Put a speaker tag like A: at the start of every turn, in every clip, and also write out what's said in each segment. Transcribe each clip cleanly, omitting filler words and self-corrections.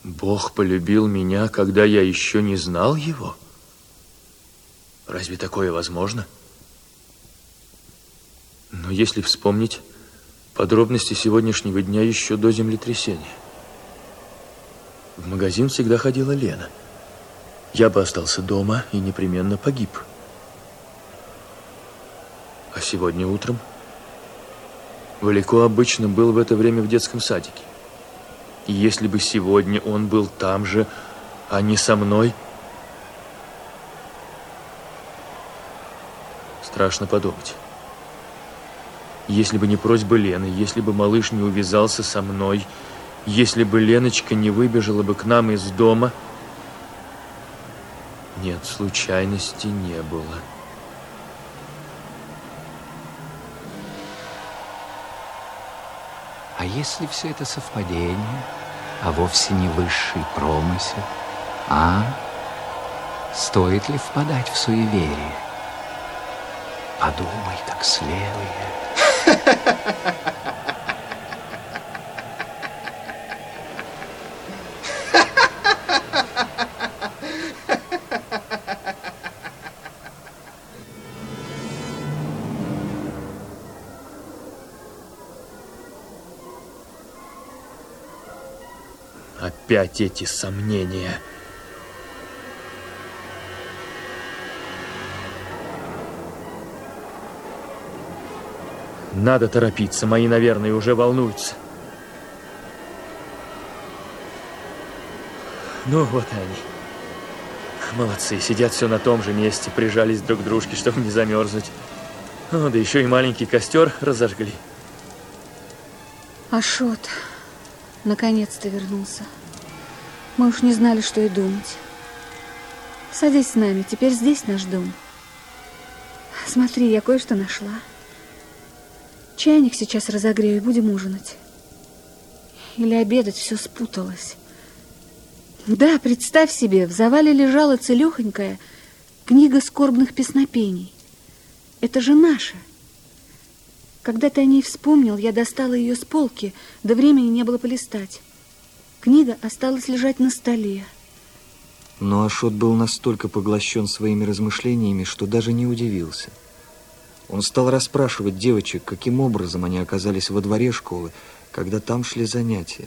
A: Бог полюбил меня, когда я еще не знал его? Разве такое возможно? Но если вспомнить подробности сегодняшнего дня еще до землетрясения. В магазин всегда ходила Лена. Я бы остался дома и непременно погиб. А сегодня утром Валико обычно был в это время в детском садике. И если бы сегодня он был там же, а не со мной... Страшно подумать. Если бы не просьба Лены, если бы малыш не увязался со мной, если бы Леночка не выбежала бы к нам из дома... Нет, случайности не было.
B: А если все это совпадение, а вовсе не высший промысел, а? Стоит ли впадать в суеверие? Подумай, как смелые.
A: Опять эти сомнения. Надо торопиться, мои, наверное, уже волнуются. Ну, вот и они. Молодцы, сидят все на том же месте, прижались друг к дружке, чтобы не замерзнуть. Ну, да еще и маленький костер разожгли.
C: Ашот наконец-то вернулся. Мы уж не знали, что и думать. Садись с нами, теперь здесь наш дом. Смотри, я кое-что нашла. Чайник сейчас разогрею, и будем ужинать. Или обедать, все спуталось. Да, представь себе, в завале лежала целехонькая книга скорбных песнопений. Это же наша. Когда ты о ней вспомнил, я достала ее с полки, да времени не было полистать. Книга осталась лежать на столе.
D: Но Ашот был настолько поглощен своими размышлениями, что даже не удивился. Он стал расспрашивать девочек, каким образом они оказались во дворе школы, когда там шли занятия.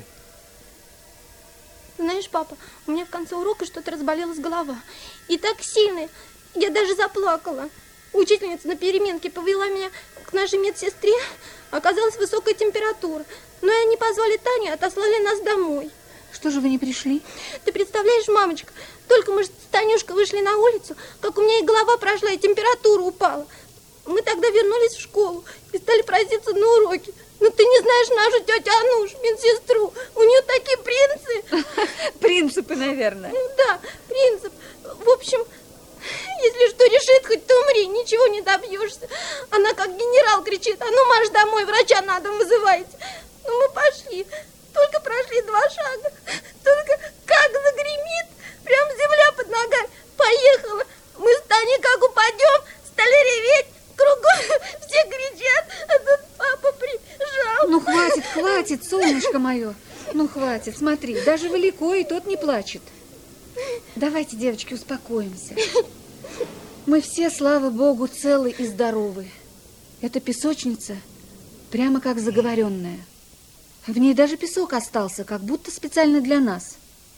E: Знаешь, папа, у меня в конце урока что-то разболелась голова. И так сильно, я даже заплакала. Учительница на переменке повела меня к нашей медсестре. Оказалась высокая температура. Но и они позвали Таню и отослали нас домой.
C: Что же вы не пришли?
E: Ты представляешь, мамочка, только мы с Танюшкой вышли на улицу, как у меня и голова прошла, и температура упала. Мы тогда вернулись в школу и стали проситься на уроки. Но ты не знаешь нашу тетю Анушу, медсестру. У нее такие принцы.
C: Принципы, наверное.
E: Да, принцип. В общем, если что решит, хоть ты умри, ничего не добьешься. Она как генерал кричит: а ну марш домой, врача на дом вызывайте. Ну мы пошли, только прошли 2 шага. Только как загремит, прям земля под ногами. Поехала. Мы с Таней как упадем, стали реветь. Кругом все кричат, а тут папа прибежал.
C: Ну, хватит, солнышко мое. Ну, хватит, смотри, даже Валико и тот не плачет. Давайте, девочки, успокоимся. Мы все, слава Богу, целы и здоровы. Эта песочница прямо как заговоренная. В ней даже песок остался, как будто специально для нас.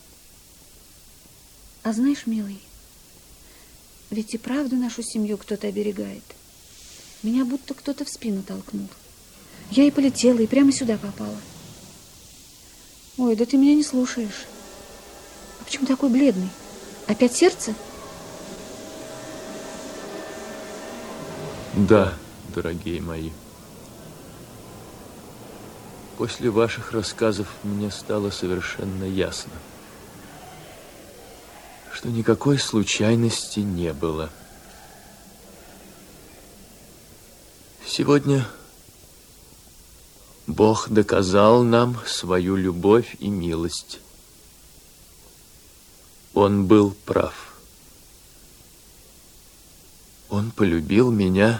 C: А знаешь, милый, ведь и правда нашу семью кто-то оберегает. Меня будто кто-то в спину толкнул. Я и полетела, и прямо сюда попала. Ой, да ты меня не слушаешь. А почему такой бледный? Опять сердце?
A: Да, дорогие мои. После ваших рассказов мне стало совершенно ясно, что никакой случайности не было. Сегодня Бог доказал нам свою любовь и милость. Он был прав. Он полюбил меня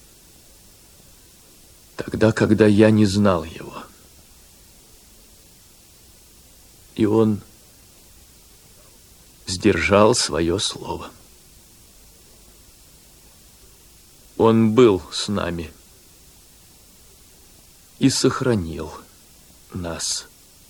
A: тогда, когда я не знал его. И он сдержал свое слово. Он был с нами и сохранил нас.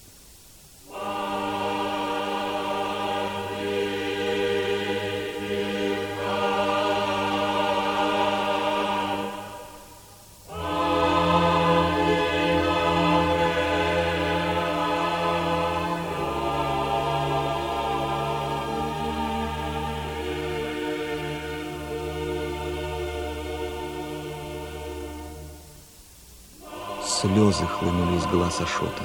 D: Слезы хлынули из глаз Ашота.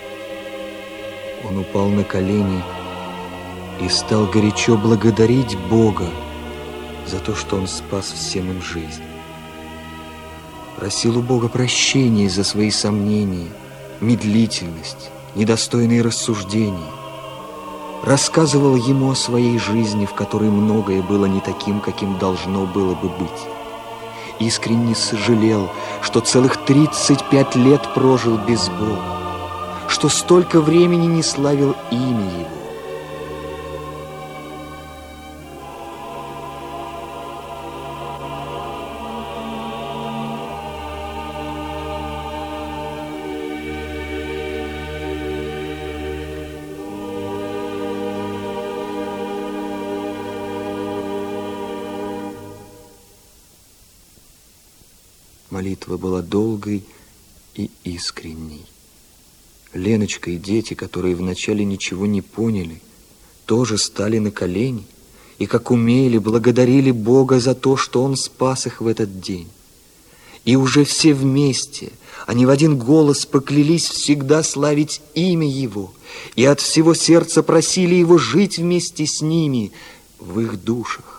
D: Он упал на колени и стал горячо благодарить Бога за то, что Он спас всем им жизнь. Просил у Бога прощения за свои сомнения, медлительность, недостойные рассуждения. Рассказывал ему о своей жизни, в которой многое было не таким, каким должно было бы быть. Искренне сожалел, что целых 35 лет прожил без Бога, что столько времени не славил имя Его. Молитва была долгой и искренней. Леночка и дети, которые вначале ничего не поняли, тоже стали на колени и, как умели, благодарили Бога за то, что Он спас их в этот день. И уже все вместе, они в один голос поклялись всегда славить имя Его и от всего сердца просили Его жить вместе с ними в их душах.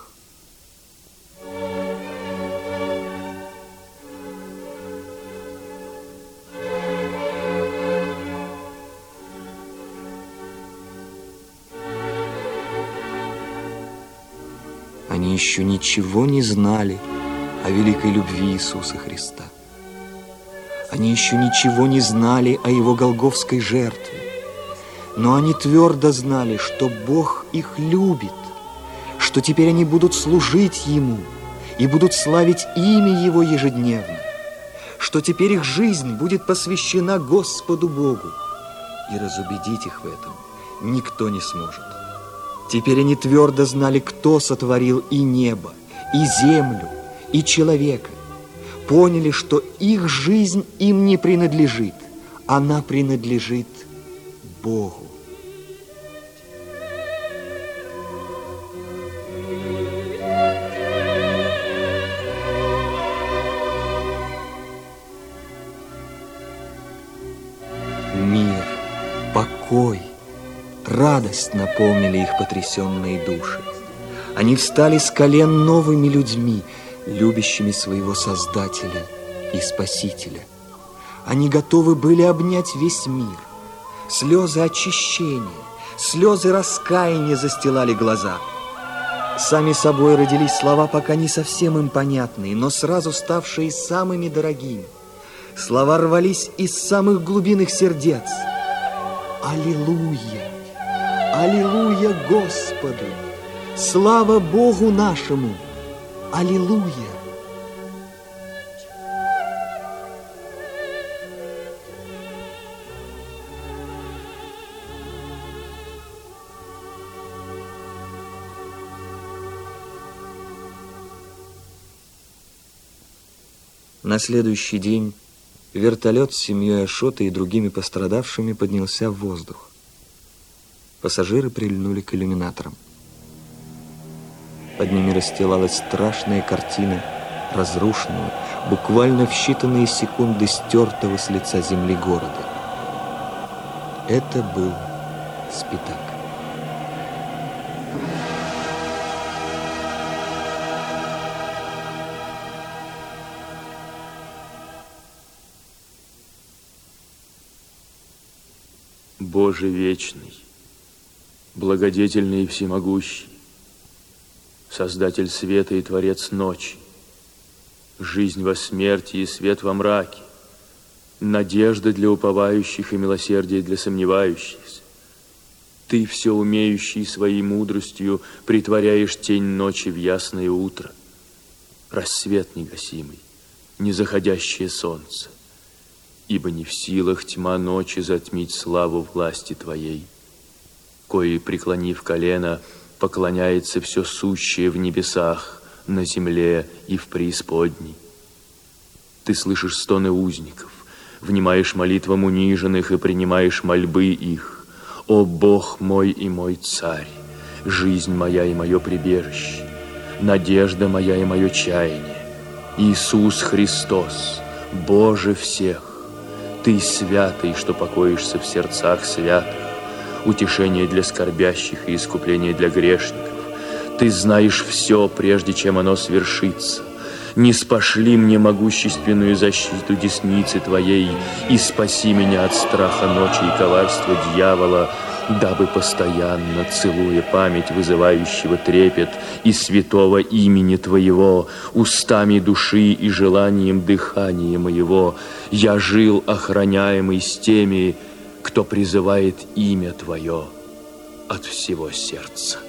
D: Они еще ничего не знали о великой любви Иисуса Христа. Они еще ничего не знали о Его голгофской жертве. Но они твердо знали, что Бог их любит, что теперь они будут служить Ему и будут славить имя Его ежедневно, что теперь их жизнь будет посвящена Господу Богу. И разубедить их в этом никто не сможет. Теперь они твердо знали, кто сотворил и небо, и землю, и человека. Поняли, что их жизнь им не принадлежит, она принадлежит Богу. Мир, покой, радость наполнили их потрясенные души. Они встали с колен новыми людьми, любящими своего Создателя и Спасителя. Они готовы были обнять весь мир. Слезы очищения, слезы раскаяния застилали глаза. Сами собой родились слова, пока не совсем им понятные, но сразу ставшие самыми дорогими. Слова рвались из самых глубин их сердец. Аллилуйя! Аллилуйя Господу! Слава Богу нашему! Аллилуйя! На следующий день вертолет с семьей Ашота и другими пострадавшими поднялся в воздух. Пассажиры прильнули к иллюминаторам. Под ними расстилалась страшная картина разрушенного, буквально в считанные секунды стертого с лица земли города. Это был Спитак.
A: Боже вечный, благодетельный и всемогущий, Создатель света и Творец ночи, жизнь во смерти и свет во мраке, надежда для уповающих и милосердие для сомневающихся. Ты, все умеющий своей мудростью, притворяешь тень ночи в ясное утро. Рассвет негасимый, незаходящее солнце. Ибо не в силах тьма ночи затмить славу власти Твоей, кои, преклонив колено, поклоняется все сущее в небесах, на земле и в преисподней. Ты слышишь стоны узников, внимаешь молитвам униженных и принимаешь мольбы их. О Бог мой и мой Царь, жизнь моя и мое прибежище, надежда моя и мое чаяние, Иисус Христос, Боже всех, Ты святый, что покоишься в сердцах святых, утешение для скорбящих и искупление для грешников. Ты знаешь все, прежде чем оно свершится. Не спошли мне могущественную защиту десницы Твоей и спаси меня от страха ночи и коварства дьявола, дабы постоянно, целуя память вызывающего трепет и святого имени Твоего, устами души и желанием дыхания моего, я жил охраняемый с теми, кто призывает имя Твое от всего сердца.